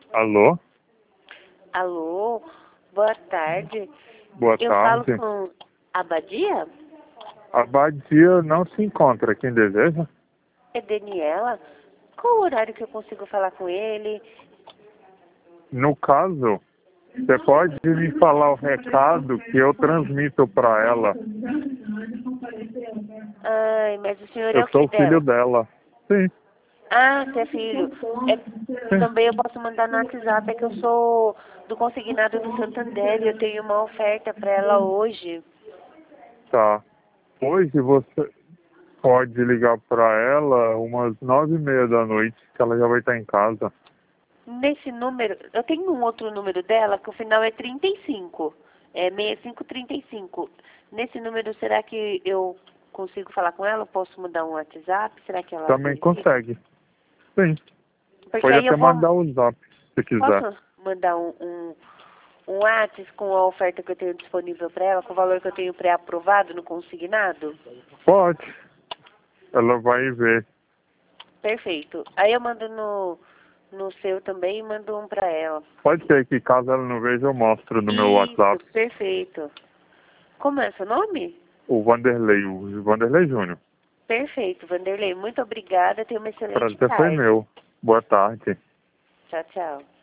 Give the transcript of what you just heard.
Alô? Alô, boa tarde. Boa Eu tarde. falo com a Badia? A Badia não se encontra. Quem deseja? É Daniela? Qual o horário que eu consigo falar com ele? No caso, você pode me falar o recado que eu transmito para ela. Ai, mas o senhor é Eu o sou que o filho dela? dela. Sim. Ah, você é filho. Também eu posso mandar no WhatsApp, é que eu sou do consignado do Santander e eu tenho uma oferta para ela hoje. Tá. Hoje você pode ligar para ela umas 9:30 da noite, que ela já vai estar em casa. Nesse número, eu tenho um outro número dela, que o final é 35. É 6535. Nesse número, será que eu consigo falar com ela? Eu posso mandar um WhatsApp? Será que ela Também autoriza? consegue. Sim. Porque Pode aí eu até vou... mandar o zap, se quiser. Posso mandar um WhatsApp com a oferta que eu tenho disponível para ela, com o valor que eu tenho pré-aprovado no consignado? Pode. Ela vai ver. Perfeito. Aí eu mando no seu também e mando um para ela. Pode ser que caso ela não veja, eu mostro no meu WhatsApp. Isso, perfeito. Como é seu nome? O Vanderlei Júnior. Perfeito, Vanderlei. Muito obrigada. Tenha uma excelente Prazer foi tarde. meu. Boa tarde. Tchau, tchau.